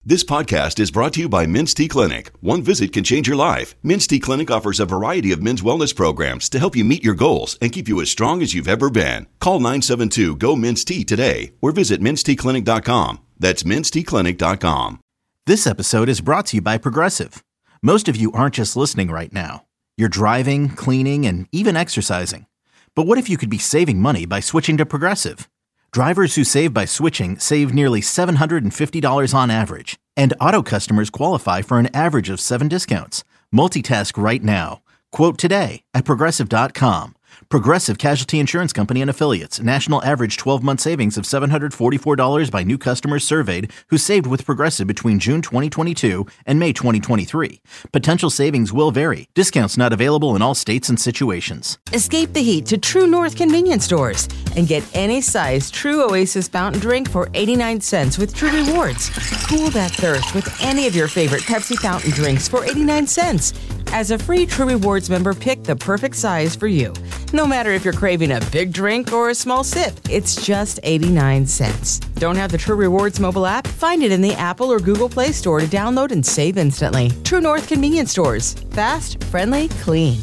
This podcast is brought to you by Men's T Clinic. One visit can change your life. Men's T Clinic offers a variety of men's wellness programs to help you meet your goals and keep you as strong as you've ever been. Call 972-GO-MEN'S-T today or visit menstclinic.com. That's menstclinic.com. This episode is brought to you by Progressive. Most of you aren't just listening right now. You're driving, cleaning, and even exercising. But what if you could be saving money by switching to Progressive? Drivers who save by switching save nearly $750 on average, and auto customers qualify for an average of 7 discounts. Multitask right now. Quote today at Progressive.com. Progressive Casualty Insurance Company and Affiliates. National average 12-month savings of $744 by new customers surveyed who saved with Progressive between June 2022 and May 2023. Potential savings will vary. Discounts not available in all states and situations. Escape the heat to True North convenience stores and get any size True Oasis fountain drink for 89 cents with True Rewards. Cool that thirst with any of your favorite Pepsi fountain drinks for 89 cents. As a free True Rewards member, pick the perfect size for you. No matter if you're craving a big drink or a small sip, it's just 89 cents. Don't have the True Rewards mobile app? Find it in the Apple or Google Play Store to download and save instantly. True North convenience stores. Fast, friendly, clean.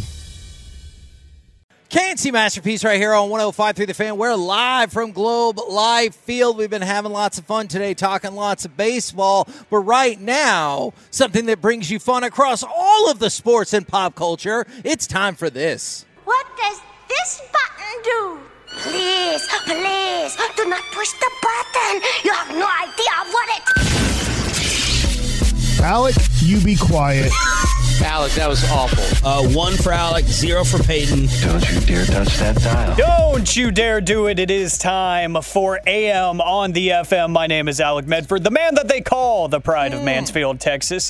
KNC Masterpiece right here on 105.3 The Fan. We're live from Globe Life Field. We've been having lots of fun today, talking lots of baseball. But right now, something that brings you fun across all of the sports and pop culture. It's time for this. What does this button do? Please, please, do not push the button. You have no idea what it... Alec, you be quiet. Alec, that was awful. 1 for Alec, 0 for Peyton. Don't you dare touch that dial. Don't you dare do it. It is time for AM on the FM. My name is Alec Medford, the man that they call the pride of Mansfield, Texas.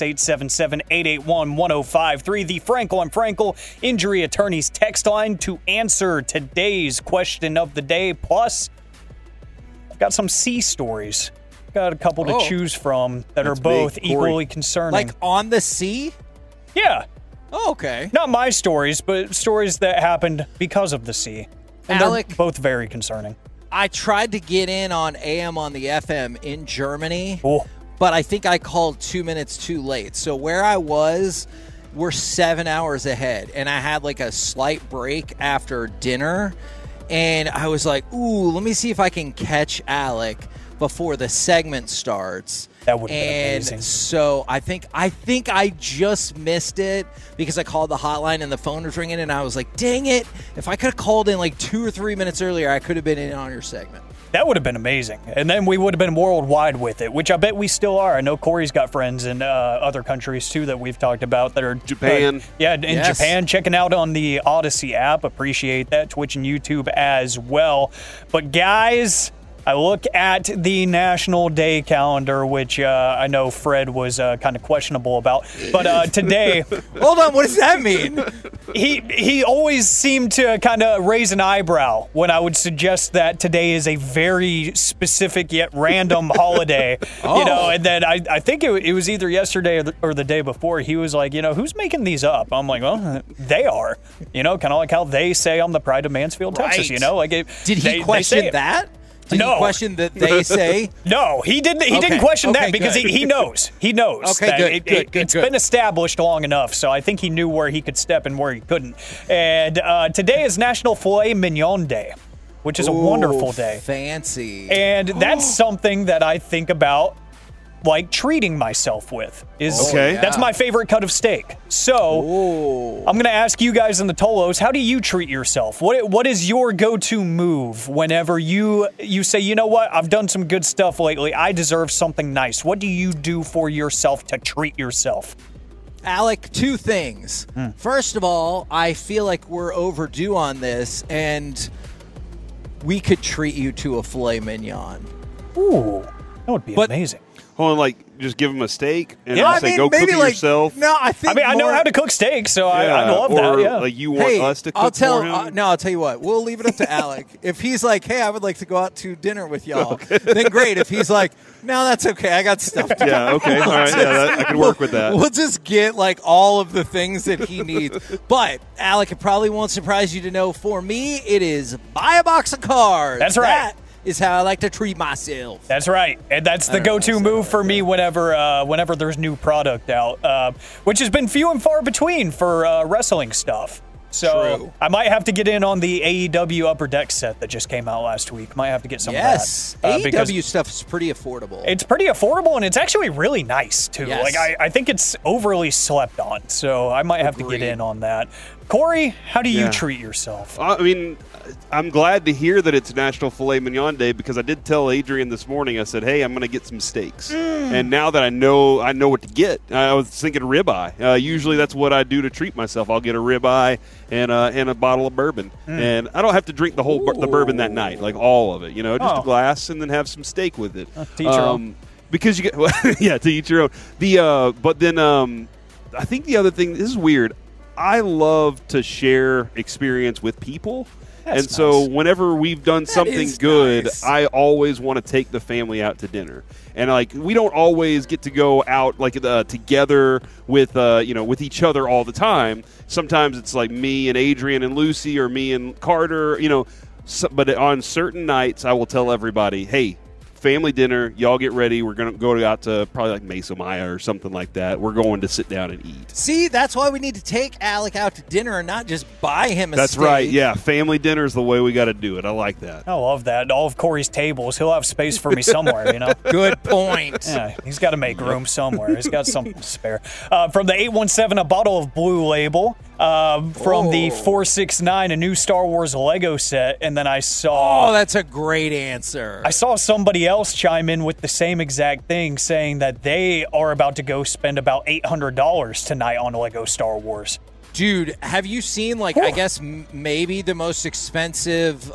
877-881-1053. The Frankel and Frankel Injury Attorneys text line to answer today's question of the day. Plus, I've got some sea stories. Got a couple to choose from that are both equally concerning. Like on the sea? Yeah. Oh, okay. Not my stories, but stories that happened because of the sea. And Alec, they're both very concerning. I tried to get in on AM on the FM in Germany, Oh. but I think I called 2 minutes too late. So where I was, we're 7 hours ahead, and I had like a slight break after dinner, and I was like, ooh, let me see if I can catch Alec before the segment starts. That would have been amazing. So I think I just missed it because I called the hotline and the phone was ringing, and I was like, dang it. If I could have called in like 2 or 3 minutes earlier, I could have been in on your segment. That would have been amazing. And then we would have been worldwide with it, which I bet we still are. I know Corey's got friends in other countries, too, that we've talked about that are... Japan. Japan, checking out on the Odyssey app. Appreciate that. Twitch and YouTube as well. But, guys... I look at the National Day calendar, which I know Fred was kind of questionable about. But today... Hold on, what does that mean? He always seemed to kind of raise an eyebrow when I would suggest that today is a very specific yet random holiday. Oh. You know, and then I think it was either yesterday or the day before. He was like, who's making these up? I'm like, well, they are. Kind of like how they say I'm the pride of Mansfield, Texas. Right. Did he question that? Did he question that they say? No, he didn't. He didn't question that because he knows. He knows. Okay, good. It's been established long enough, so I think he knew where he could step and where he couldn't. And today is National Filet Mignon Day, which is a wonderful day. Fancy. And that's something that I think about, like treating myself with. That's my favorite cut of steak. So I'm going to ask you guys in the Tolos, how do you treat yourself? What is your go-to move whenever you say, you know what, I've done some good stuff lately, I deserve something nice? What do you do for yourself to treat yourself? Alec, 2 things. First of all, I feel like we're overdue on this, and we could treat you to a filet mignon. Ooh, that would be amazing. Hold on, just give him a steak and say, go cook it yourself. No, I know how to cook steak, so I love that. Yeah. Like you want us to cook for him? I'll tell you what. We'll leave it up to Alec. If he's like, hey, I would like to go out to dinner with y'all, then great. If he's like, no, that's okay. I got stuff to do. Yeah, okay. All right. I can work with that. We'll just get all of the things that he needs. But, Alec, it probably won't surprise you to know, for me, it is buy a box of cards. That's right. is how I like to treat myself. That's right. And that's the go-to move for me whenever there's new product out, which has been few and far between for wrestling stuff. So True. I might have to get in on the AEW Upper Deck set that just came out last week. Might have to get some of that. AEW stuff is pretty affordable. It's pretty affordable, and it's actually really nice, too. Yes. Like I think it's overly slept on, so I might have to get in on that. Corey, how do you treat yourself? I mean, I'm glad to hear that it's National Filet Mignon Day because I did tell Adrian this morning, I said, hey, I'm going to get some steaks. And now that I know what to get, I was thinking ribeye. Usually that's what I do to treat myself. I'll get a ribeye and a bottle of bourbon. And I don't have to drink the whole the bourbon that night, like all of it, just a glass and then have some steak with it. To each your own. Because you get, to each your own. But then I think the other thing, this is weird, I love to share experience with people. That's so nice. whenever we've done something good, nice. I always want to take the family out to dinner. And we don't always get to go out together with with each other all the time. Sometimes it's like me and Adrian and Lucy, or me and Carter, but on certain nights I will tell everybody, hey, family dinner, y'all get ready. We're going to go out to probably like Mesa Maya or something like that. We're going to sit down and eat. See, that's why we need to take Alec out to dinner and not just buy him a steak. That's right. Yeah, family dinner is the way we got to do it. I like that. I love that. All of Corey's tables, he'll have space for me somewhere, Good point. Yeah, he's got to make room somewhere. He's got something to spare. From the 817, a bottle of Blue Label. From the 469, a new Star Wars Lego set, and then I saw... Oh, that's a great answer. I saw somebody else chime in with the same exact thing, saying that they are about to go spend about $800 tonight on Lego Star Wars. Dude, have you seen, I guess maybe the most expensive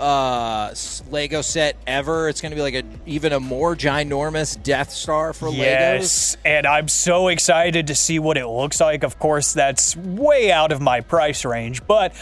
Lego set ever? It's going to be even a more ginormous Death Star for Legos. Yes, and I'm so excited to see what it looks like. Of course, that's way out of my price range, but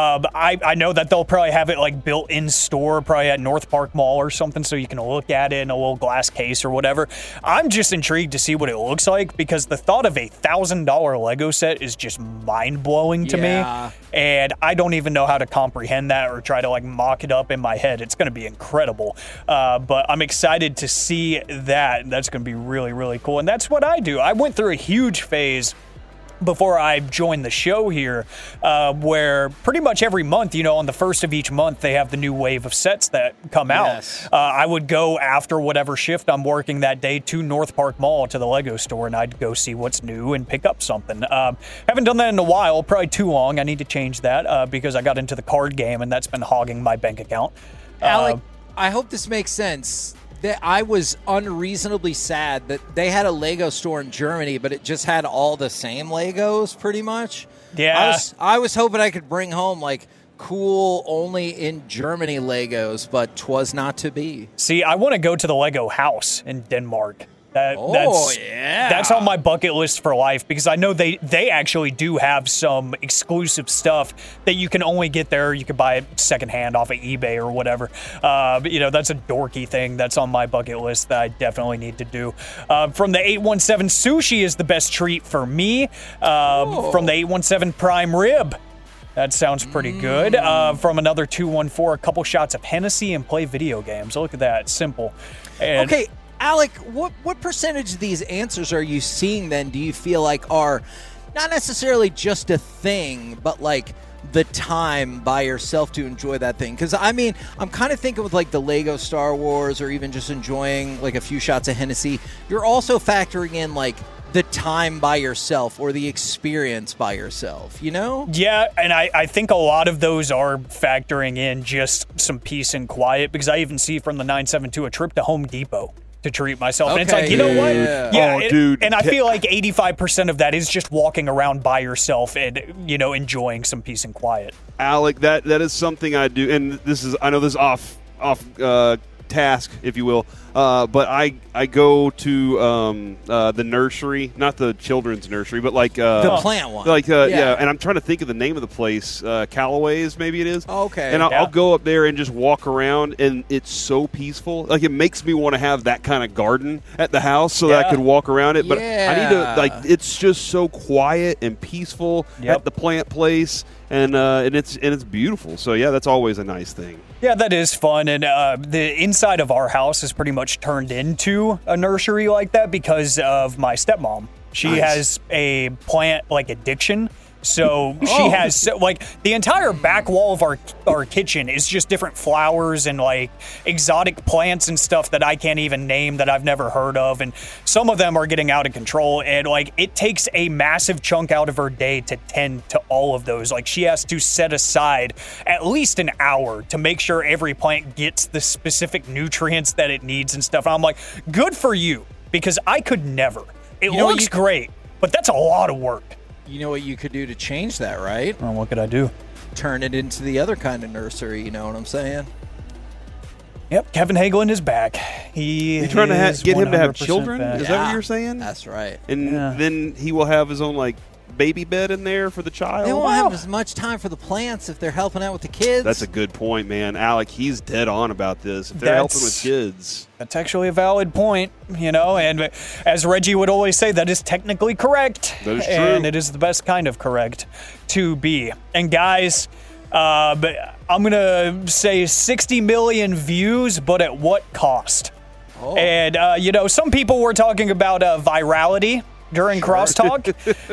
I know that they'll probably have it built in store, probably at North Park Mall or something, so you can look at it in a little glass case or whatever. I'm just intrigued to see what it looks like because the thought of a $1,000 Lego set is just mind-blowing to me, and I don't even know how to comprehend that or try to mock it up in my head. It's going to be incredible, but I'm excited to see that. That's going to be really, really cool, and that's what I do. I went through a huge phase before I joined the show here, where pretty much every month, on the first of each month, they have the new wave of sets that come out. Yes. I would go after whatever shift I'm working that day to North Park Mall to the Lego store, and I'd go see what's new and pick up something. Haven't done that in a while, probably too long. I need to change that because I got into the card game, and that's been hogging my bank account. Alec, I hope this makes sense. That I was unreasonably sad that they had a Lego store in Germany, but it just had all the same Legos pretty much. Yeah. I was hoping I could bring home cool only in Germany Legos, but 'twas not to be. See, I want to go to the Lego house in Denmark. That's on my bucket list for life because I know they actually do have some exclusive stuff that you can only get there. You can buy it secondhand off of eBay or whatever. That's a dorky thing that's on my bucket list that I definitely need to do. From the 817, sushi is the best treat for me. From the 817, prime rib. That sounds pretty good. From another 214, a couple shots of Hennessy and play video games. Look at that. Simple. And okay. Alec, what percentage of these answers are you seeing then do you feel are not necessarily just a thing, but the time by yourself to enjoy that thing? Because, I'm kind of thinking with the Lego Star Wars or even just enjoying a few shots of Hennessy. You're also factoring in the time by yourself or the experience by yourself, Yeah, and I think a lot of those are factoring in just some peace and quiet because I even see from the 972 a trip to Home Depot to treat myself. Okay. And it's you know what? Yeah, dude. And I feel 85% of that is just walking around by yourself and, enjoying some peace and quiet. Alec, that is something I do, and I know this is off task, if you will. But I go to the nursery, not the children's nursery, but like the plant one. Like yeah, and I'm trying to think of the name of the place. Callaway's, maybe it is. Oh, okay. And I'll go up there and just walk around, and it's so peaceful. Like it makes me want to have that kind of garden at the house so that I could walk around it. But I need to it's just so quiet and peaceful at the plant place, and it's beautiful. So yeah, that's always a nice thing. Yeah, that is fun, and the inside of our house is pretty much turned into a nursery like that because of my stepmom. She has a plant addiction. So she has the entire back wall of our kitchen is just different flowers and exotic plants and stuff that I can't even name, that I've never heard of, and some of them are getting out of control, and it takes a massive chunk out of her day to tend to all of those. She has to set aside at least an hour to make sure every plant gets the specific nutrients that it needs and stuff. And I'm like, good for you, because I could never. It looks great, but that's a lot of work. You know what you could do to change that, right? Well, what could I do? Turn it into the other kind of nursery, you know what I'm saying? Yep, Kevin Hagelin is back. You're trying to get him to have children? Back. Is that what you're saying? That's right. And then he will have his own, baby bed in there for the child? They won't have as much time for the plants if they're helping out with the kids. That's a good point, man. Alec, he's dead on about this. If they're helping with kids. That's actually a valid point, and as Reggie would always say, that is technically correct. That is true. And it is the best kind of correct to be. And guys, I'm going to say 60 million views, but at what cost? Oh. And, some people were talking about virality during crosstalk,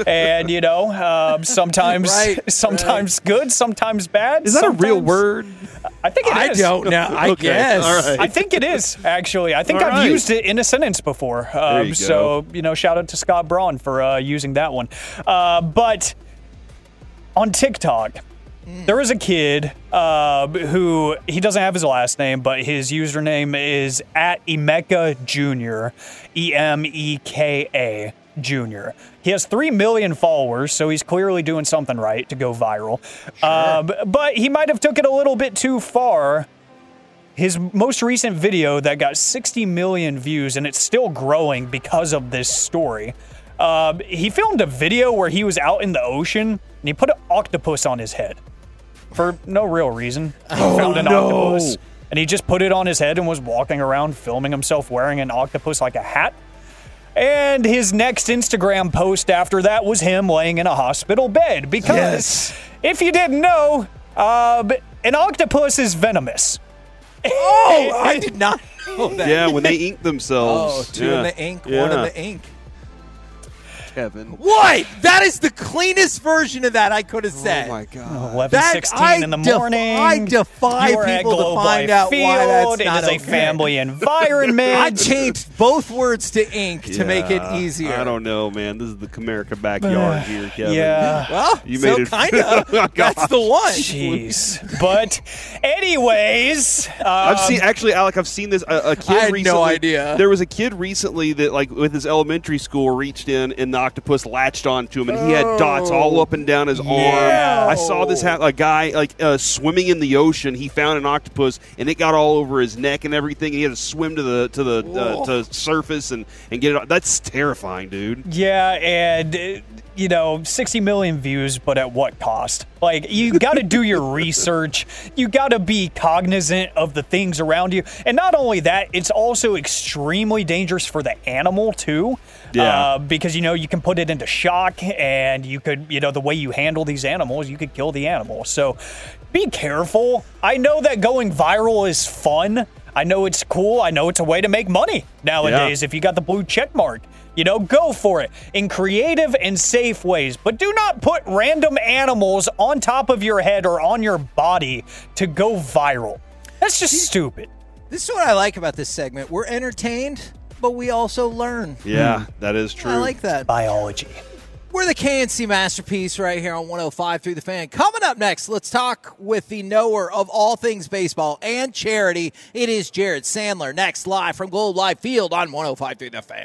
and sometimes good, sometimes bad. Is that a real word? I think it is. I don't know. I guess. All right. I think it is, actually. I think I've used it in a sentence before. So shout out to Scott Braun for using that one. But on TikTok, there is a kid who, he doesn't have his last name, but his username is @Emeka Jr., EMEKA Jr. He has 3 million followers, so he's clearly doing something right to go viral. Sure. But he might have took it a little bit too far. His most recent video that got 60 million views, and it's still growing because of this story. He filmed a video where he was out in the ocean, and he put an octopus on his head. For no real reason. He found an octopus, and he just put it on his head and was walking around filming himself wearing an octopus like a hat. And his next Instagram post after that was him laying in a hospital bed. Because if you didn't know, an octopus is venomous. Oh, I did not know that. Yeah, when they ink themselves. Oh, two in the ink, one in the ink. Kevin. What? That is the cleanest version of that I could have said. Oh, my God. 11:16 in the morning. I defy people to find out why that's not It is a family environment. I changed both words to ink to make it easier. I don't know, man. This is the Comerica backyard here, Kevin. Yeah. Well, you made it kind of. That's the one. Jeez. But anyways. I've seen this. A kid I had recently. no idea. There was a kid recently that, with his elementary school, reached in and the octopus latched onto him, and he had dots all up and down his arm. I saw this a guy swimming in the ocean. He found an octopus, and it got all over his neck and everything. And he had to swim to the surface and get it. That's terrifying, dude. Yeah, and 60 million views, but at what cost? You got to do your research. You got to be cognizant of the things around you. And not only that, it's also extremely dangerous for the animal, too. Yeah. Because, you can put it into shock, and you could, the way you handle these animals, you could kill the animal. So be careful. I know that going viral is fun. I know it's cool. I know it's a way to make money nowadays if you got the blue check mark. Go for it in creative and safe ways, but do not put random animals on top of your head or on your body to go viral. That's just stupid. This is what I like about this segment. We're entertained, but we also learn. Yeah, that is true. I like that. Biology. We're the KNC Masterpiece right here on 105 through the Fan. Coming up next, let's talk with the knower of all things baseball and charity. It is Jared Sandler. Next, live from Globe Life Field on 105 through the Fan.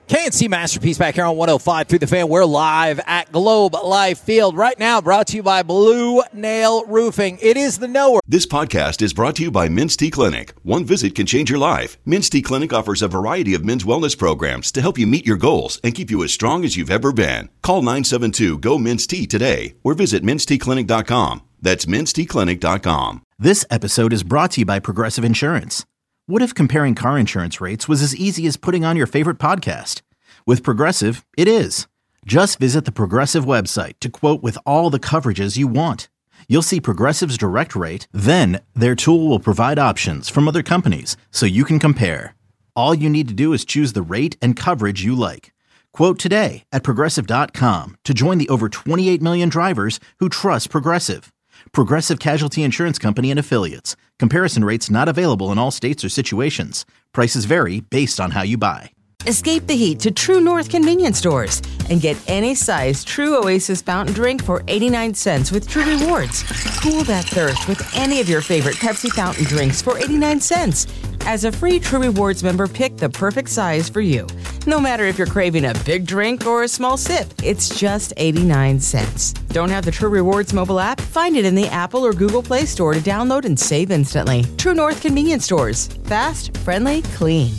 KNC Masterpiece back here on 105 through the Fan. We're live at Globe Life Field right now, brought to you by Blue Nail Roofing. It is the knower. This podcast is brought to you by Men's T Clinic. One visit can change your life. Men's T Clinic offers a variety of men's wellness programs to help you meet your goals and keep you as strong as you've ever been. Call 972-GO-MEN'S-T today or visit menstclinic.com. That's menstclinic.com. This episode is brought to you by Progressive Insurance. What if comparing car insurance rates was as easy as putting on your favorite podcast? With Progressive, it is. Just visit the Progressive website to quote with all the coverages you want. You'll see Progressive's direct rate, then their tool will provide options from other companies so you can compare. All you need to do is choose the rate and coverage you like. Quote today at Progressive.com to join the over 28 million drivers who trust Progressive. Progressive Casualty Insurance Company and Affiliates. Comparison rates not available in all states or situations. Prices vary based on how you buy. Escape the heat to True North convenience stores and get any size True Oasis fountain drink for 89 cents with True Rewards. Cool that thirst with any of your favorite Pepsi fountain drinks for 89 cents. As a free True Rewards member, pick the perfect size for you. No matter if you're craving a big drink or a small sip, it's just 89 cents. Don't have the True Rewards mobile app? Find it in the Apple or Google Play Store to download and save instantly. True North convenience stores. Fast, friendly, clean.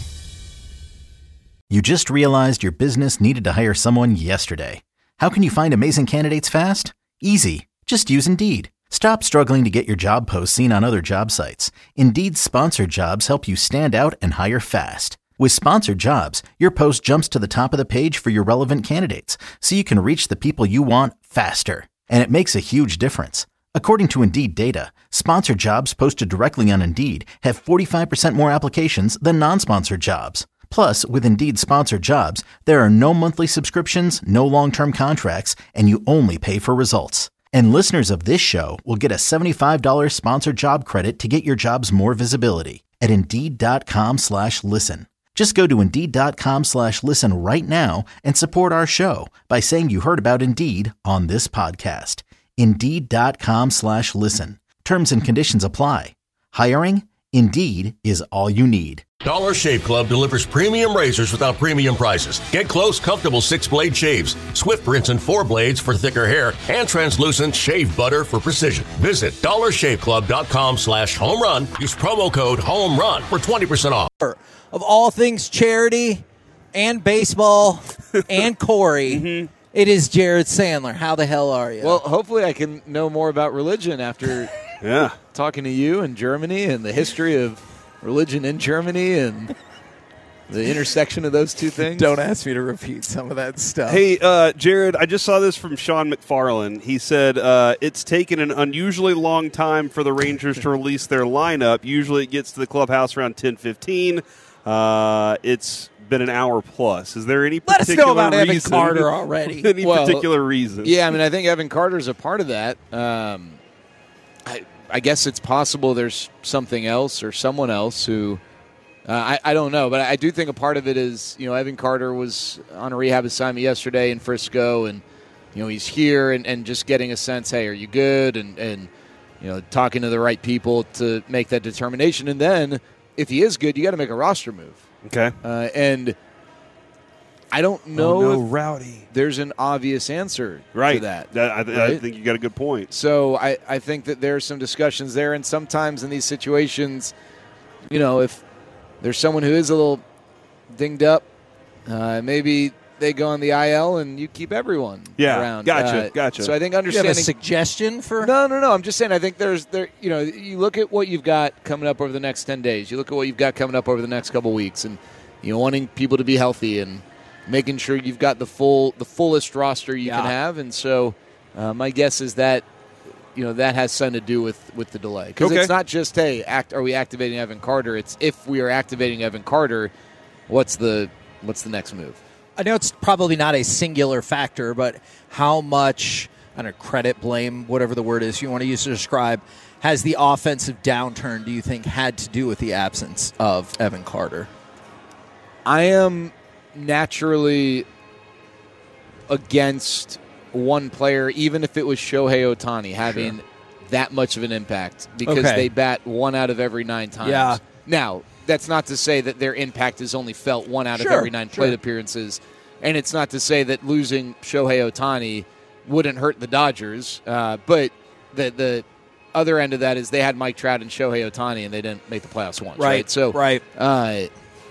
You just realized your business needed to hire someone yesterday. How can you find amazing candidates fast? Easy. Just use Indeed. Stop struggling to get your job posts seen on other job sites. Indeed's sponsored jobs help you stand out and hire fast. With sponsored jobs, your post jumps to the top of the page for your relevant candidates, so you can reach the people you want faster. And it makes a huge difference. According to Indeed data, sponsored jobs posted directly on Indeed have 45% more applications than non-sponsored jobs. Plus, with Indeed sponsored jobs, there are no monthly subscriptions, no long-term contracts, and you only pay for results. And listeners of this show will get a $75 sponsored job credit to get your jobs more visibility at Indeed.com/listen. Just go to Indeed.com/listen right now and support our show by saying you heard about Indeed on this podcast. Indeed.com/listen. Terms and conditions apply. Hiring? Indeed is all you need. Dollar Shave Club delivers premium razors without premium prices. Get close, comfortable 6-blade shaves, swift rinse and 4 blades for thicker hair, and translucent shave butter for precision. Visit dollarshaveclub.com/home run. Use promo code HOMERUN for 20% off. Of all things charity and baseball and Corey, it is Jared Sandler. How the hell are you? Well, hopefully I can know more about religion after talking to you and Germany and the history of religion in Germany and the intersection of those two things. Don't ask me to repeat some of that stuff. Hey, Jared, I just saw this from Sean McFarland. He said it's taken an unusually long time for the Rangers to release their lineup. Usually it gets to the clubhouse around 10:15. It's been an hour plus. Is there any particular reason? Let us know about Evan Carter already. Any particular reason? Yeah, I mean, I think Evan Carter's a part of that. I guess it's possible there's something else or someone else who I don't know, but I do think a part of it is, Evan Carter was on a rehab assignment yesterday in Frisco, and he's here and just getting a sense, hey, are you good? And talking to the right people to make that determination. And then if he is good, you got to make a roster move. Okay. And I don't know if Rowdy. There's an obvious answer to that. I think you got a good point. So I think that there are some discussions there, and sometimes in these situations, if there's someone who is a little dinged up, maybe they go on the IL and you keep everyone around. Gotcha. So I think understanding. You have a suggestion for? No. I'm just saying. I think you look at what you've got coming up over the next 10 days. You look at what you've got coming up over the next couple weeks, and wanting people to be healthy and making sure you've got the fullest roster you can have. And so my guess is that that has something to do with the delay, because it's not just are we activating Evan Carter? It's if we are activating Evan Carter, what's the next move? I know it's probably not a singular factor, but how much, I don't know, credit, blame, whatever the word is you want to use to describe, has the offensive downturn, do you think, had to do with the absence of Evan Carter? I am naturally against one player, even if it was Shohei Ohtani, having that much of an impact, because they bat 1 out of every 9 times. Yeah. Now, that's not to say that their impact is only felt 1 out of every 9 plate appearances. And it's not to say that losing Shohei Ohtani wouldn't hurt the Dodgers. But the other end of that is they had Mike Trout and Shohei Ohtani, and they didn't make the playoffs once. Right. So I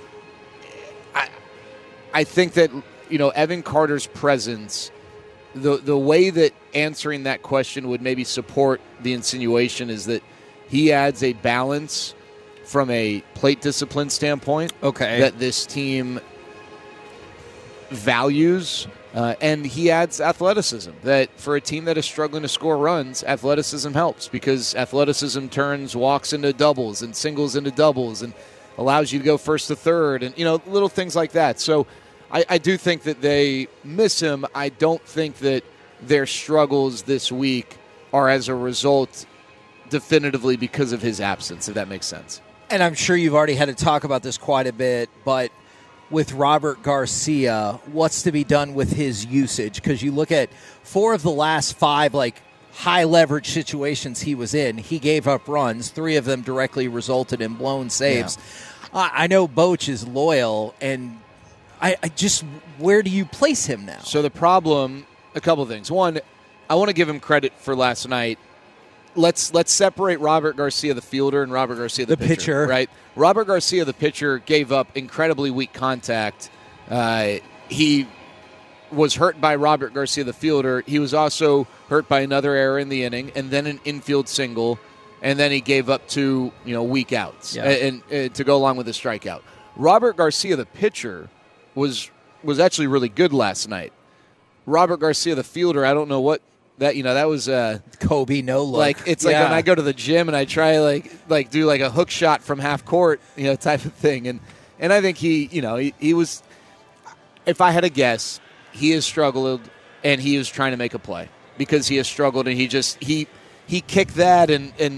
think that, Evan Carter's presence, the way that answering that question would maybe support the insinuation is that he adds a balance from a plate discipline standpoint that this team values, and he adds athleticism that for a team that is struggling to score runs, athleticism helps because athleticism turns walks into doubles and singles into doubles and allows you to go first to third and, little things like that. So I do think that they miss him. I don't think that their struggles this week are as a result definitively because of his absence, if that makes sense. And I'm sure you've already had to talk about this quite a bit, but with Robert Garcia, what's to be done with his usage? Because you look at 4 of the last 5 high leverage situations he was in, he gave up runs. 3 of them directly resulted in blown saves. Yeah. I know Boch is loyal, and I just, where do you place him now? So the problem, a couple of things. One, I want to give him credit for last night. Let's separate Robert Garcia, the fielder, and Robert Garcia, the pitcher. Right? Robert Garcia, the pitcher, gave up incredibly weak contact. He was hurt by Robert Garcia, the fielder. He was also hurt by another error in the inning, and then an infield single, and then he gave up 2 weak outs and to go along with the strikeout. Robert Garcia, the pitcher, was actually really good last night. Robert Garcia, the fielder, I don't know what. That was Kobe no look. It's like when I go to the gym and I try like do like a hook shot from half court, type of thing. And I think he was, if I had a guess, he has struggled and he is trying to make a play because he has struggled and he kicked that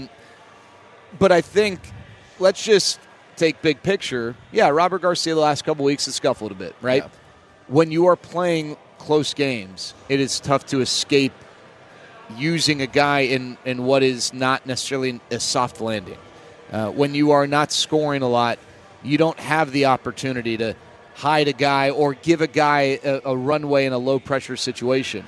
but I think let's just take big picture. Yeah, Robert Garcia the last couple weeks has scuffled a bit, right? Yeah. When you are playing close games, it is tough to escape using a guy in what is not necessarily a soft landing. When you are not scoring a lot, you don't have the opportunity to hide a guy or give a guy a runway in a low-pressure situation.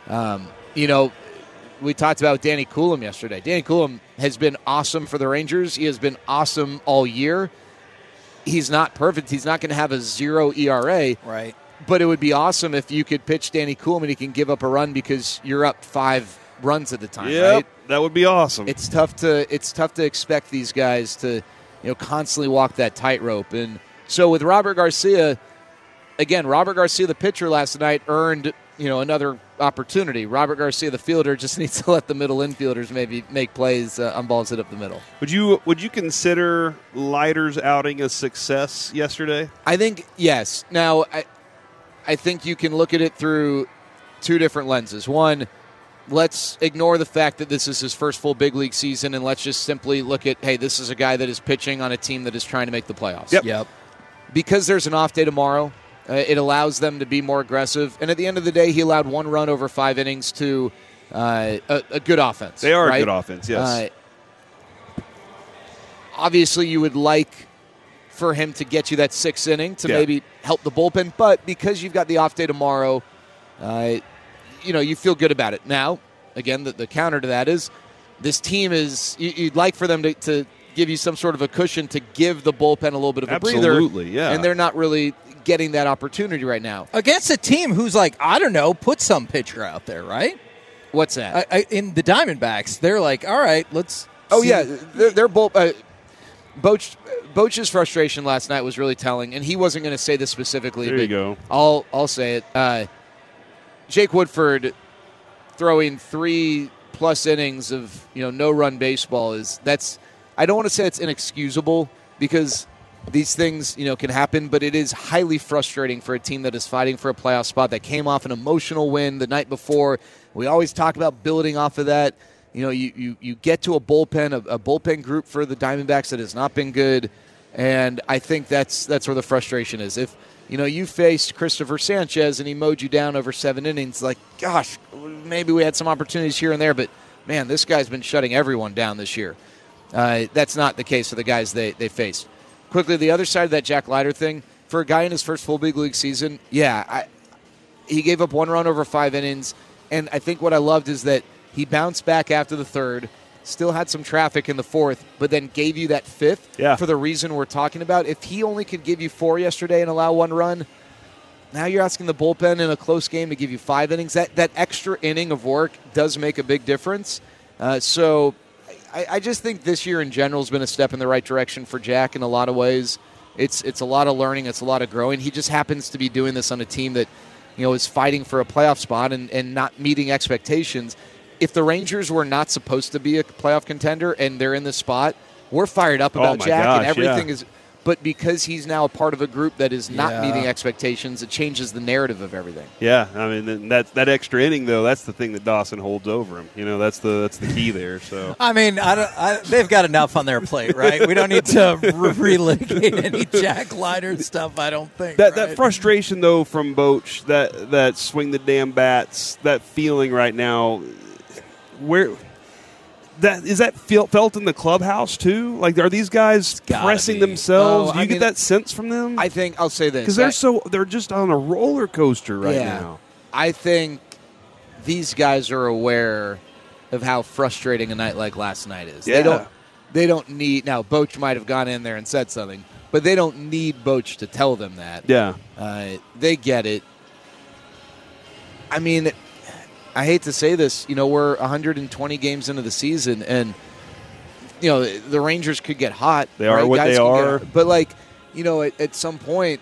We talked about Danny Coulomb yesterday. Danny Coulomb has been awesome for the Rangers. He has been awesome all year. He's not perfect. He's not going to have a 0 ERA. Right. But it would be awesome if you could pitch Danny Coulomb and he can give up a run because you're up 5 runs at the time, right? That would be awesome. It's tough to expect these guys to, constantly walk that tightrope. And so with Robert Garcia, again, Robert Garcia, the pitcher last night, earned, another opportunity. Robert Garcia, the fielder, just needs to let the middle infielders maybe make plays on balls hit up the middle. Would you consider Leiter's outing a success yesterday? I think yes. Now, I think you can look at it through 2 different lenses. One, let's ignore the fact that this is his first full big league season, and let's just simply look at, hey, this is a guy that is pitching on a team that is trying to make the playoffs. Yep. Because there's an off day tomorrow, it allows them to be more aggressive. And at the end of the day, he allowed 1 run over 5 innings to a good offense. They are right? a good offense, yes. Obviously, you would like for him to get you that 6th inning to maybe help the bullpen, but because you've got the off day tomorrow, you feel good about it. Now, again, the counter to that is this team is, you'd like for them to give you some sort of a cushion to give the bullpen a little bit of a breather. Absolutely, yeah. And they're not really getting that opportunity right now. Against a team who's put some pitcher out there, right? What's that? In the Diamondbacks, they're like, all right, let's see. Yeah, they're both. Boch's frustration last night was really telling, and he wasn't going to say this specifically. There you go. I'll say it. Jake Woodford throwing 3+ innings of no-run baseball I don't want to say it's inexcusable because these things can happen, but it is highly frustrating for a team that is fighting for a playoff spot that came off an emotional win the night before. We always talk about building off of that. You get to a bullpen group for the Diamondbacks that has not been good, and I think that's where the frustration is. If you faced Christopher Sanchez and he mowed you down over 7 innings, like, gosh, maybe we had some opportunities here and there, but man, this guy's been shutting everyone down this year. That's not the case for the guys they faced. quickly, the other side of that Jack Leiter thing, for a guy in his first full big league season, he gave up 1 run over 5 innings. And I think what I loved is that he bounced back after the third, still had some traffic in the fourth, but then gave you that fifth for the reason we're talking about. If he only could give you 4 yesterday and allow 1 run, now you're asking the bullpen in a close game to give you 5 innings. That extra inning of work does make a big difference. So I just think this year in general has been a step in the right direction for Jack in a lot of ways. It's a lot of learning. It's a lot of growing. He just happens to be doing this on a team that is fighting for a playoff spot and not meeting expectations. If the Rangers were not supposed to be a playoff contender and they're in this spot, we're fired up about Jack and everything is. But because he's now a part of a group that is not meeting expectations, it changes the narrative of everything. Yeah, I mean that extra inning though, that's the thing that Dawson holds over him. That's the key there. So I mean, they've got enough on their plate, right? We don't need to relitigate any Jack Leiter stuff. I don't think that frustration though from Boch, that swing the damn bats, that feeling right now, where. Is that felt in the clubhouse too? Like, are these guys pressing themselves? Do you get that sense from them? I think I'll say this because they're just on a roller coaster right now. I think these guys are aware of how frustrating a night like last night is. Yeah. They don't need now. Boch might have gone in there and said something, but they don't need Boch to tell them that. Yeah, they get it. I mean. I hate to say this, we're 120 games into the season, and the Rangers could get hot. They are what they are. But at some point,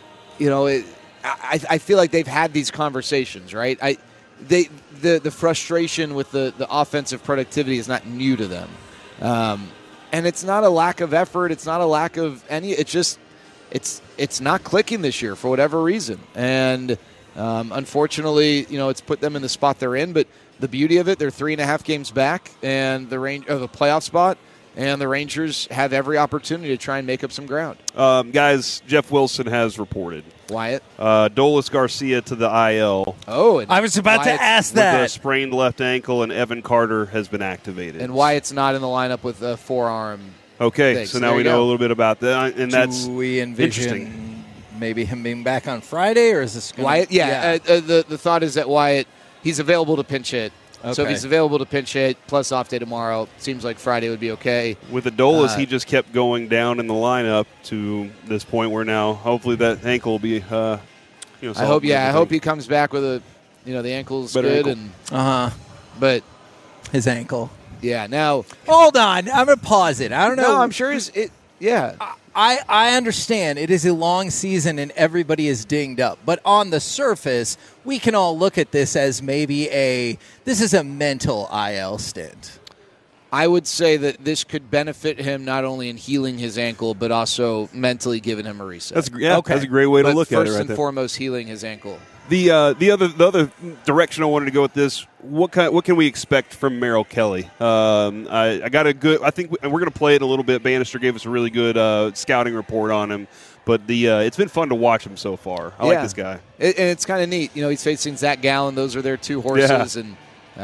I feel like they've had these conversations, right? The frustration with the offensive productivity is not new to them, and it's not a lack of effort. It's not a lack of any. It's just it's not clicking this year for whatever reason, and. Unfortunately, it's put them in the spot they're in, but the beauty of it, they're 3.5 games back and the playoff spot, and the Rangers have every opportunity to try and make up some ground. Guys, Jeff Wilson has reported. Wyatt? Dolis Garcia to the IL. Oh, I was about to ask that. With a sprained left ankle, and Evan Carter has been activated. And Wyatt's not in the lineup with a forearm. Okay, thing. so now we know a little bit about that, and that's we envision interesting. Maybe him being back on Friday, or is this going Wyatt? The thought is that Wyatt, he's available to pinch hit. Okay. So if he's available to pinch hit, plus off day tomorrow, seems like Friday would be okay. With Adolis, he just kept going down in the lineup to this point where now hopefully that ankle will be. I hope he comes back with the ankle's better good ankle. But his ankle. Yeah. Now hold on, I'm gonna pause it. I don't know. No, I'm sure Yeah. I understand it is a long season and everybody is dinged up. But on the surface, we can all look at this as maybe this is a mental IL stint. I would say that this could benefit him not only in healing his ankle, but also mentally giving him a reset. That's a great way to look at it right there. First and foremost, healing his ankle. The other direction I wanted to go with this, what can we expect from Merrill Kelly? I got a good. I think we're going to play it a little bit. Bannister gave us a really good scouting report on him, but it's been fun to watch him so far. I like this guy, and it's kind of neat. He's facing Zach Gallen; those are their 2 horses, and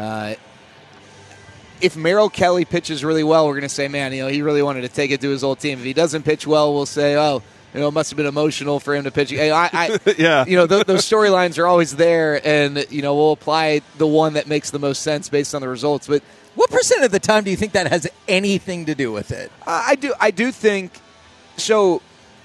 if Merrill Kelly pitches really well, we're going to say, man, he really wanted to take it to his old team. If he doesn't pitch well, we'll say, oh. It must have been emotional for him to pitch. Yeah. Those storylines are always there, and we'll apply the one that makes the most sense based on the results. But what % of the time do you think that has anything to do with it? I do think so.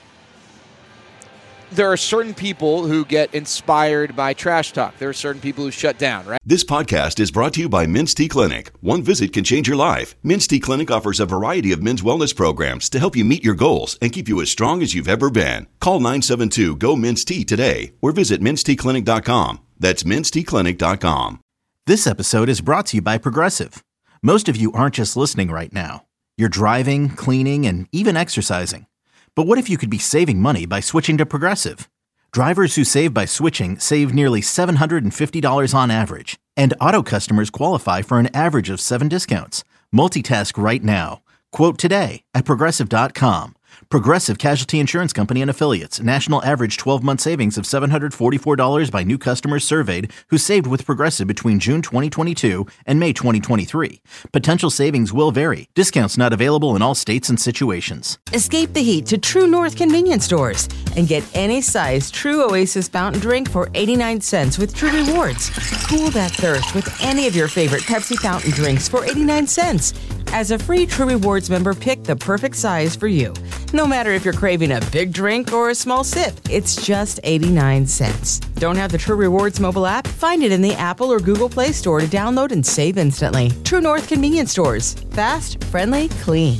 There are certain people who get inspired by trash talk. There are certain people who shut down, right? This podcast is brought to you by Men's Tea Clinic. One visit can change your life. Men's Tea Clinic offers a variety of men's wellness programs to help you meet your goals and keep you as strong as you've ever been. Call 972-GO-MEN'S-TEA today or visit mensteaclinic.com. That's mensteaclinic.com. This episode is brought to you by Progressive. Most of you aren't just listening right now. You're driving, cleaning, and even exercising. But what if you could be saving money by switching to Progressive? Drivers who save by switching save nearly $750 on average. And auto customers qualify for an average of 7 discounts. Multitask right now. Quote today at Progressive.com. Progressive Casualty Insurance Company and Affiliates. National average 12-month savings of $744 by new customers surveyed who saved with Progressive between June 2022 and May 2023. Potential savings will vary. Discounts not available in all states and situations. Escape the heat to True North convenience stores and get any size True Oasis fountain drink for 89 cents with True Rewards. Cool that thirst with any of your favorite Pepsi fountain drinks for 89 cents. As a free True Rewards member, pick the perfect size for you. No matter if you're craving a big drink or a small sip, it's just 89 cents. Don't have the True Rewards mobile app? Find it in the Apple or Google Play Store to download and save instantly. True North convenience stores. Fast, friendly, clean.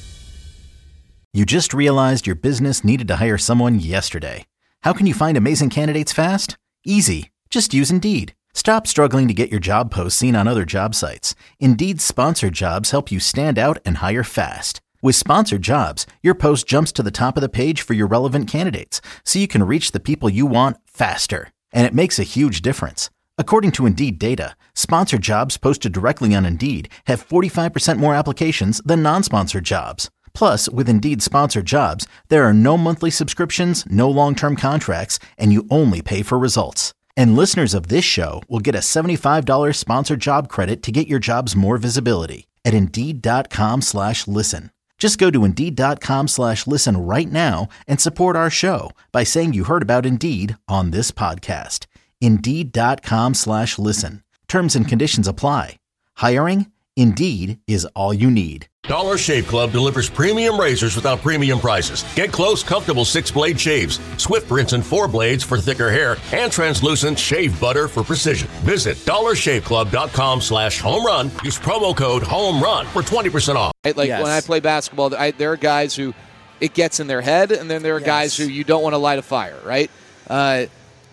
You just realized your business needed to hire someone yesterday. How can you find amazing candidates fast? Easy. Just use Indeed. Stop struggling to get your job posts seen on other job sites. Indeed's sponsored jobs help you stand out and hire fast. With sponsored jobs, your post jumps to the top of the page for your relevant candidates, so you can reach the people you want faster. And it makes a huge difference. According to Indeed data, sponsored jobs posted directly on Indeed have 45% more applications than non-sponsored jobs. Plus, with Indeed sponsored jobs, there are no monthly subscriptions, no long-term contracts, and you only pay for results. And listeners of this show will get a $75 sponsored job credit to get your jobs more visibility at Indeed.com/listen. Just go to Indeed.com/listen right now and support our show by saying you heard about Indeed on this podcast. Indeed.com/listen. Terms and conditions apply. Hiring? Indeed is all you need. Dollar Shave Club delivers premium razors without premium prices. Get close, comfortable 6-blade shaves, swift rinse and 4 blades for thicker hair, and translucent shave butter for precision. Visit dollarshaveclub.com/home run. Use promo code HOMERUN for 20% off. When I play basketball, there are guys who it gets in their head, and then there are guys who you don't want to light a fire, right? And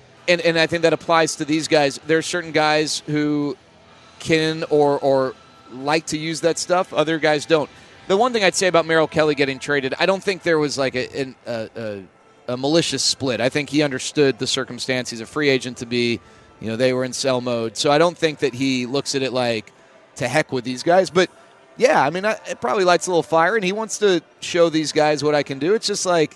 I think that applies to these guys. There are certain guys who can or like to use that stuff. Other guys don't. The one thing I'd say about Merrill Kelly getting traded, I don't think there was like a malicious split. I think he understood the circumstance. He's a free agent to be. They were in sell mode. So I don't think that he looks at it like, to heck with these guys. But, yeah, I mean, it probably lights a little fire, and he wants to show these guys what I can do. It's just like,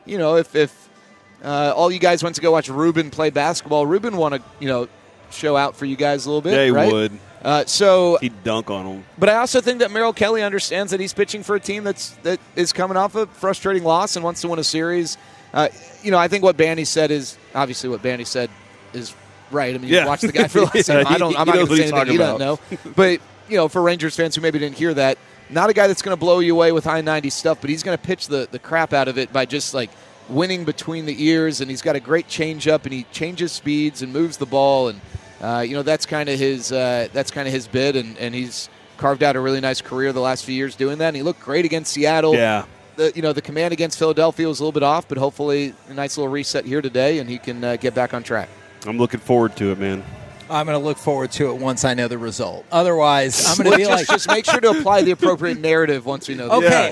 if all you guys went to go watch Ruben play basketball, Ruben want to, show out for you guys a little bit, Yeah, he right? would. So he'd dunk on him. But I also think that Merrill Kelly understands that he's pitching for a team that is coming off a frustrating loss and wants to win a series. I think what Banny said is obviously what Banny said is right. I mean, you watch the guy for the last time. I'm not going to say anything he doesn't know. But for Rangers fans who maybe didn't hear that, not a guy that's going to blow you away with high 90 stuff, but he's going to pitch the crap out of it by just like winning between the ears, and he's got a great changeup, and he changes speeds and moves the ball, and that's kind of his bid, and he's carved out a really nice career the last few years doing that. And he looked great against Seattle. Yeah. The command against Philadelphia was a little bit off, but hopefully a nice little reset here today, and he can get back on track. I'm looking forward to it, man. I'm going to look forward to it once I know the result. Otherwise, I'm going to be like, just make sure to apply the appropriate narrative once we know.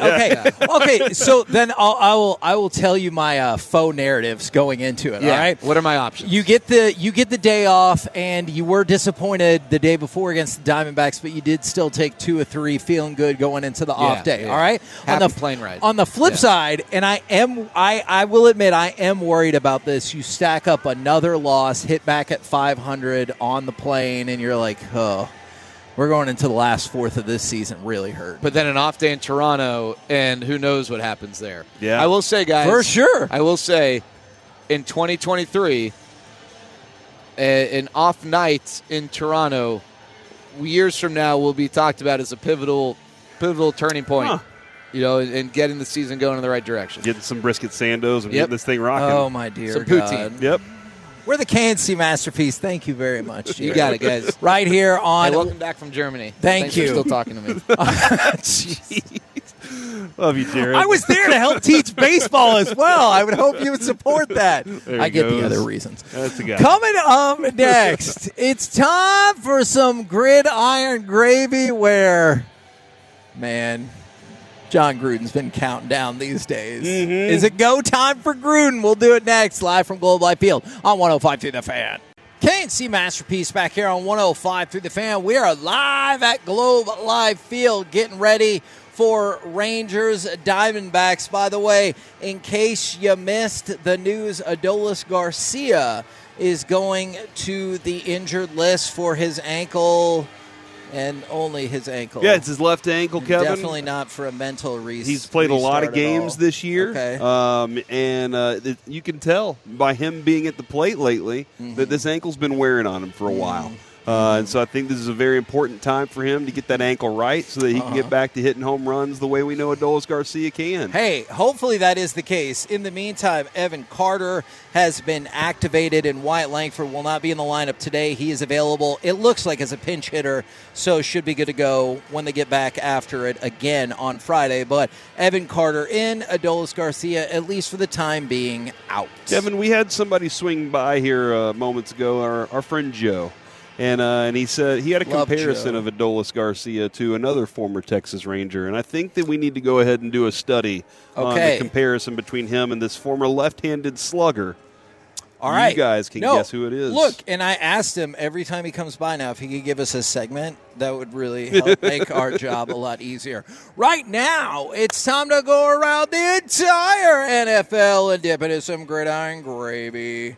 Okay. So then I will tell you my faux narratives going into it. Yeah. All right. What are my options? You get the day off, and you were disappointed the day before against the Diamondbacks, but you did still take 2 or 3, feeling good going into the off day. Yeah. All right. Happy plane ride. On the flip side, and I will admit I am worried about this. You stack up another loss, hit back at 500 on the plane, and you're like, oh, we're going into the last fourth of this season really hurt. But then an off day in Toronto, and who knows what happens there. Yeah. I will say, guys. For sure. I will say, in 2023, an off night in Toronto, years from now, will be talked about as a pivotal turning point. Huh. And getting the season going in the right direction. Getting some brisket sandos and getting this thing rocking. Oh, my dear some God. poutine. Yep. We're the KNC Masterpiece. Thank you very much, Jared. You got it, guys. Right here on... Hey, welcome back from Germany. Thanks you. for Still talking to me. Jeez. Love you, Jared. I was there to help teach baseball as well. I would hope you would support that. I get the other reasons. That's the guy. Coming up next, it's time for some gridiron gravy where, man... John Gruden's been counting down these days. Mm-hmm. Is it go time for Gruden? We'll do it next, live from Globe Life Field on 105 through the Fan. KNC Masterpiece back here on 105 through the Fan. We are live at Globe Life Field getting ready for Rangers Diamondbacks. By the way, in case you missed the news, Adolis Garcia is going to the injured list for his ankle and only his ankle. Yeah, it's his left ankle, Kevin. Definitely not for a mental reason. He's played a lot of games this year. Okay. And you can tell by him being at the plate lately that this ankle's been wearing on him for a while. And so I think this is a very important time for him to get that ankle right so that he can get back to hitting home runs the way we know Adolis Garcia can. Hey, hopefully that is the case. In the meantime, Evan Carter has been activated, and Wyatt Langford will not be in the lineup today. He is available, it looks like, as a pinch hitter, so should be good to go when they get back after it again on Friday. But Evan Carter in, Adolis Garcia, at least for the time being, out. Kevin, we had somebody swing by here moments ago, our friend Joe. And he said he had a comparison of Adolis Garcia to another former Texas Ranger. And I think that we need to go ahead and do a study on the comparison between him and this former left-handed slugger. All right. You guys can guess who it is. Look, and I asked him every time he comes by now if he could give us a segment. That would really help make our job a lot easier. Right now, it's time to go around the entire NFL and dip into some gridiron gravy.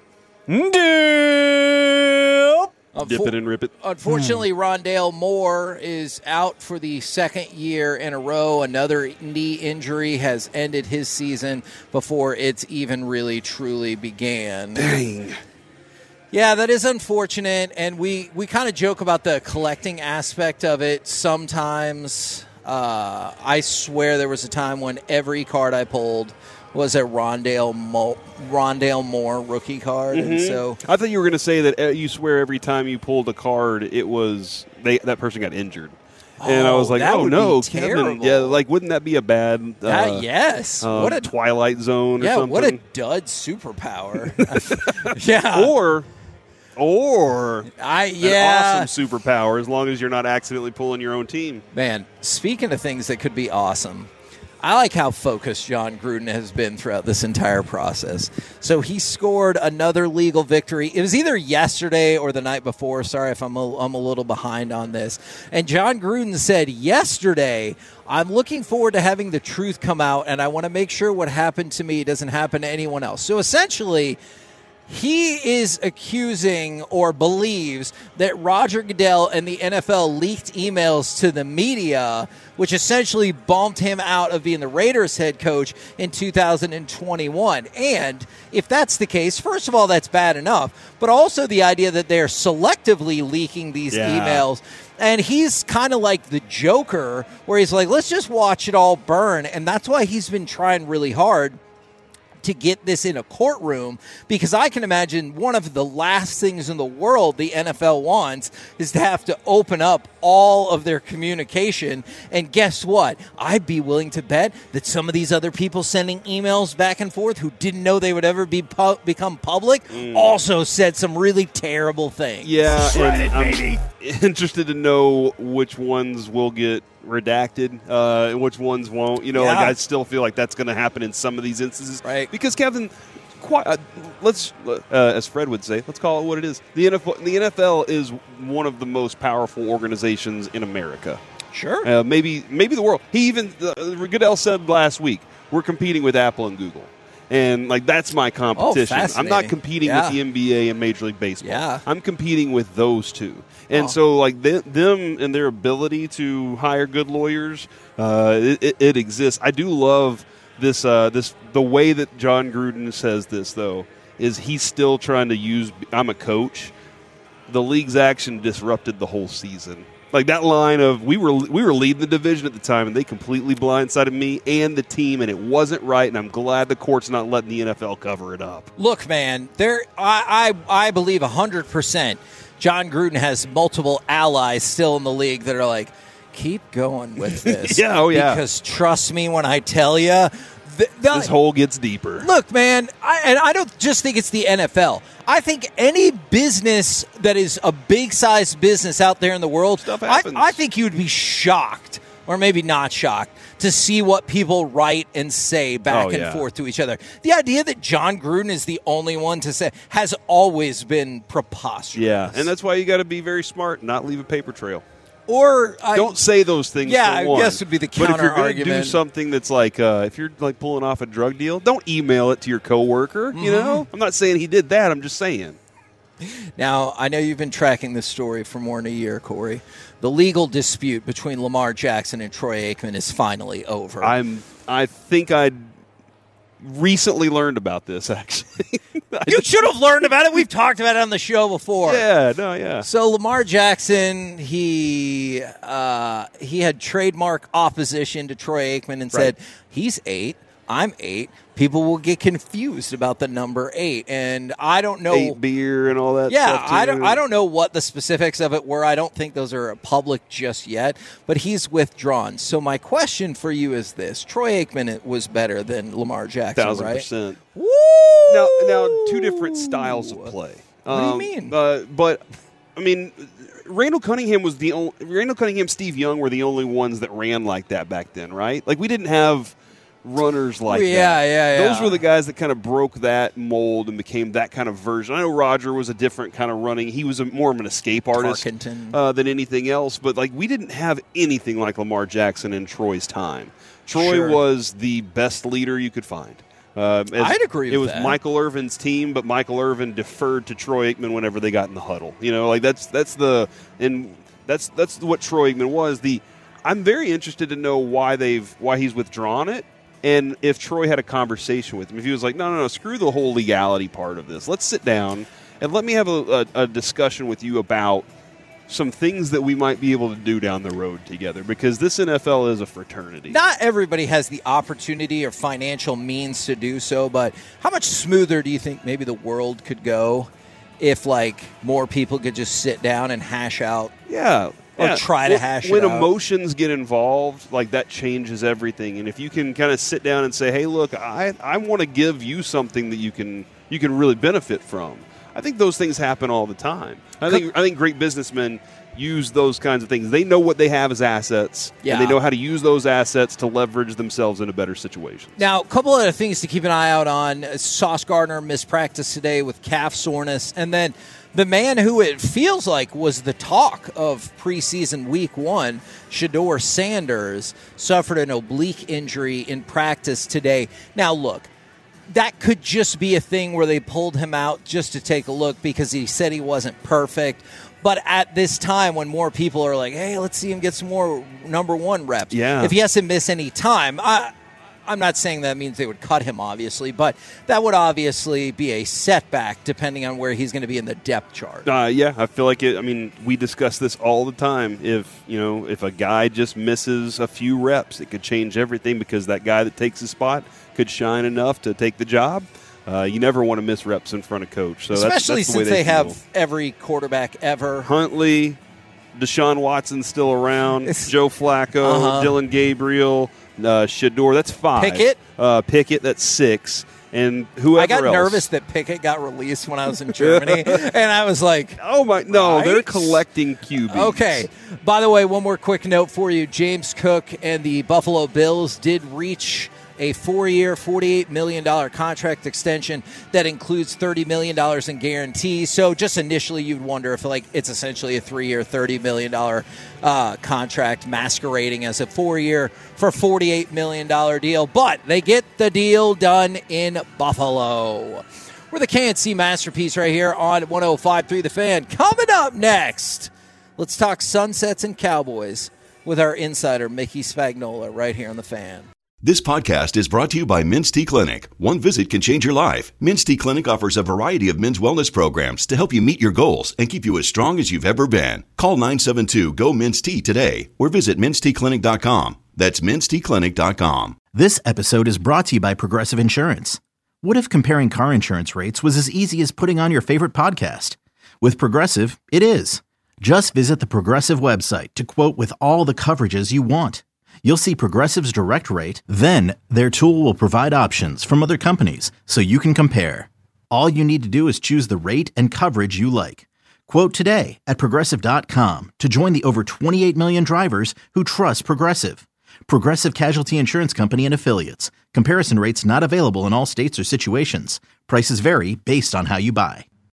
Dip it and rip it. Unfortunately, Rondale Moore is out for the second year in a row. Another knee injury has ended his season before it's even really truly began. Dang. Yeah, that is unfortunate, and we kind of joke about the collecting aspect of it sometimes. I swear there was a time when every card I pulled was a Rondale Moore rookie card. And so I thought you were going to say that you swear every time you pulled a card, it was that person got injured. And I was like, oh no, Kevin. Yeah, like wouldn't that be a bad yes. What a Twilight Zone or something? Yeah, what a dud superpower. Yeah. Or an awesome superpower as long as you're not accidentally pulling your own team. Man, speaking of things that could be awesome, I like how focused John Gruden has been throughout this entire process. So he scored another legal victory. It was either yesterday or the night before. Sorry if I'm a little behind on this. And John Gruden said yesterday, I'm looking forward to having the truth come out, and I want to make sure what happened to me doesn't happen to anyone else. So essentially, he is accusing or believes that Roger Goodell and the NFL leaked emails to the media, which essentially bumped him out of being the Raiders head coach in 2021. And if that's the case, first of all, that's bad enough. But also the idea that they're selectively leaking these emails. And he's kind of like the Joker, where he's like, let's just watch it all burn. And that's why he's been trying really hard to get this in a courtroom, because I can imagine one of the last things in the world the NFL wants is to have to open up all of their communication. And guess what? I'd be willing to bet that some of these other people sending emails back and forth who didn't know they would ever become public also said some really terrible things. Yeah, and I'm interested to know which ones will get redacted and which ones won't. You know, like I still feel like that's going to happen in some of these instances. Right. Because, Kevin, let's, as Fred would say, let's call it what it is. The NFL is one of the most powerful organizations in America. Sure. Maybe the world. He even, Goodell said last week, we're competing with Apple and Google. And, like, that's my competition. I'm not competing with the NBA and Major League Baseball. Yeah. I'm competing with those two. And so, like, them and their ability to hire good lawyers, it exists. I do love this. The way that John Gruden says this, though, is he's still trying to use, I'm a coach. The league's action disrupted the whole season. Like that line of we were leading the division at the time, and they completely blindsided me and the team, and it wasn't right. And I'm glad the court's not letting the NFL cover it up. Look, man, I believe 100%. John Gruden has multiple allies still in the league that are like, keep going with this. Yeah. Because trust me when I tell you, this hole gets deeper. Look, man, I don't just think it's the NFL. I think any business that is a big-sized business out there in the world, stuff happens. I think you would be shocked, or maybe not shocked, to see what people write and say back and forth to each other. The idea that John Gruden is the only one to say has always been preposterous. Yeah, and that's why you got to be very smart and not leave a paper trail. Or don't say those things. Yeah, for one. I guess would be the counter But if you're argument. going to do something that's like, if you're like pulling off a drug deal, don't email it to your coworker. You know, I'm not saying he did that. I'm just saying. Now, I know you've been tracking this story for more than a year, Corey. The legal dispute between Lamar Jackson and Troy Aikman is finally over. I think I recently learned about this, actually. You should have learned about it. We've talked about it on the show before. Yeah. So Lamar Jackson, he had trademark opposition to Troy Aikman and said, he's 8, I'm 8. People will get confused about the number 8, and I don't know 8 beer and all that. Yeah, stuff too. I don't know what the specifics of it were. I don't think those are public just yet, but he's withdrawn. So my question for you is this: Troy Aikman was better than Lamar Jackson, 1,000%. right? Woo! Now, two different styles of play. What do you mean? But I mean, Randall Cunningham, Steve Young were the only ones that ran like that back then, right? Like we didn't have runners like that. Yeah. Those were the guys that kind of broke that mold and became that kind of version. I know Roger was a different kind of running. He was more of an escape artist than anything else. But like we didn't have anything like Lamar Jackson in Troy's time. Troy was the best leader you could find. I'd agree with that. It was Michael Irvin's team, but Michael Irvin deferred to Troy Aikman whenever they got in the huddle. You know, like that's what Troy Aikman was. I'm very interested to know why he's withdrawn it. And if Troy had a conversation with him, if he was like, no, screw the whole legality part of this. Let's sit down and let me have a discussion with you about some things that we might be able to do down the road together, because this NFL is a fraternity. Not everybody has the opportunity or financial means to do so, but how much smoother do you think maybe the world could go if like more people could just sit down and hash out? Try to hash it out. When emotions get involved, like that changes everything. And if you can kind of sit down and say, hey, look, I want to give you something that you can really benefit from. I think those things happen all the time. I think great businessmen use those kinds of things. They know what they have as assets, and they know how to use those assets to leverage themselves into better situations. Now, a couple other things to keep an eye out on. Sauce Gardner missed practice today with calf soreness, and then the man who it feels like was the talk of preseason week 1, Shedeur Sanders, suffered an oblique injury in practice today. Now, look, that could just be a thing where they pulled him out just to take a look because he said he wasn't perfect. But at this time, when more people are like, hey, let's see him get some more number 1 reps. Yeah. If he has to miss any time, I'm not saying that means they would cut him, obviously, but that would obviously be a setback depending on where he's going to be in the depth chart. I feel like it. I mean, we discuss this all the time. If a guy just misses a few reps, it could change everything, because that guy that takes his spot could shine enough to take the job. You never want to miss reps in front of coach. So especially that's the way since they feel. have every quarterback ever. Huntley, Deshaun Watson still around, Joe Flacco, Dylan Gabriel, Shedeur, that's 5. Pickett, that's 6. And whoever I got else. nervous that Pickett got released when I was in Germany, and I was like, oh my, no, they're collecting QBs. Okay. By the way, one more quick note for you. James Cook and the Buffalo Bills did reach a 4-year, $48 million contract extension that includes $30 million in guarantees. So just initially you'd wonder if it's essentially a 3-year, $30 million contract masquerading as a 4-year for $48 million deal. But they get the deal done in Buffalo. We're the KNC Masterpiece right here on 105.3 The Fan. Coming up next, let's talk Sunsets and Cowboys with our insider, Mickey Spagnola, right here on The Fan. This podcast is brought to you by Men's T Clinic. One visit can change your life. Men's T Clinic offers a variety of men's wellness programs to help you meet your goals and keep you as strong as you've ever been. Call 972-GO-MEN'S-T today or visit mensteclinic.com. That's mensteclinic.com. This episode is brought to you by Progressive Insurance. What if comparing car insurance rates was as easy as putting on your favorite podcast? With Progressive, it is. Just visit the Progressive website to quote with all the coverages you want. You'll see Progressive's direct rate, then their tool will provide options from other companies so you can compare. All you need to do is choose the rate and coverage you like. Quote today at Progressive.com to join the over 28 million drivers who trust Progressive. Progressive Casualty Insurance Company and Affiliates. Comparison rates not available in all states or situations. Prices vary based on how you buy.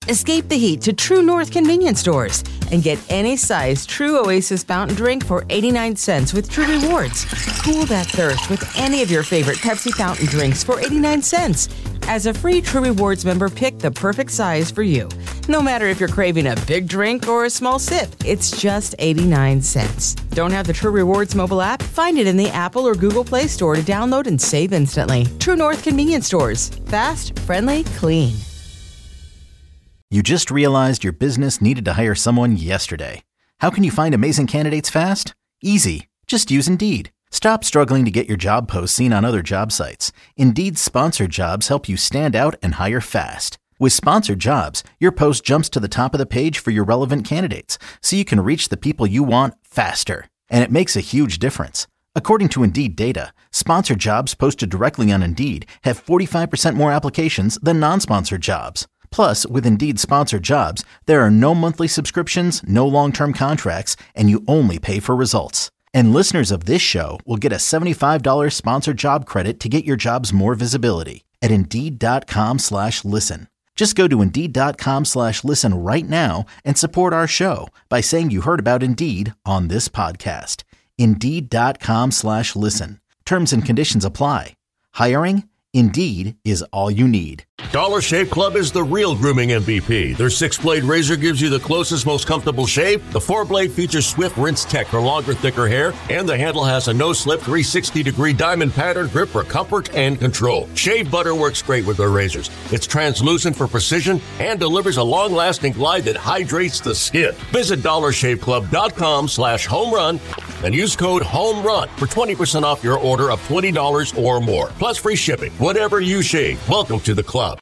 Escape the heat to True North convenience stores and get any size True Oasis fountain drink for 89 cents with True Rewards. Cool that thirst with any of your favorite Pepsi fountain drinks for 89 cents. As a free True Rewards member, pick the perfect size for you. No matter if you're craving a big drink or a small sip, it's just 89 cents. Don't have the True Rewards mobile app? Find it in the Apple or Google Play Store to download and save instantly. True North convenience stores. Fast, friendly, clean. You just realized your business needed to hire someone yesterday. How can you find amazing candidates fast? Easy. Just use Indeed. Stop struggling to get your job posts seen on other job sites. Indeed's sponsored jobs help you stand out and hire fast. With sponsored jobs, your post jumps to the top of the page for your relevant candidates, so you can reach the people you want faster. And it makes a huge difference. According to Indeed data, sponsored jobs posted directly on Indeed have 45% more applications than non-sponsored jobs. Plus, with Indeed sponsored jobs, there are no monthly subscriptions, no long-term contracts, and you only pay for results. And listeners of this show will get a $75 sponsored job credit to get your jobs more visibility at Indeed.com/listen. Just go to Indeed.com/listen right now and support our show by saying you heard about Indeed on this podcast. Indeed.com/listen. Terms and conditions apply. Hiring? Indeed is all you need. Dollar Shave Club is the real grooming MVP. Their 6-blade razor gives you the closest, most comfortable shave. The 4-blade features Swift Rinse Tech for longer, thicker hair, and the handle has a no-slip 360-degree diamond pattern grip for comfort and control. Shave butter works great with their razors. It's translucent for precision and delivers a long-lasting glide that hydrates the skin. Visit DollarShaveClub.com/homerun and use code HOMERUN for 20% off your order of $20 or more, plus free shipping. Whatever you shave, welcome to the club.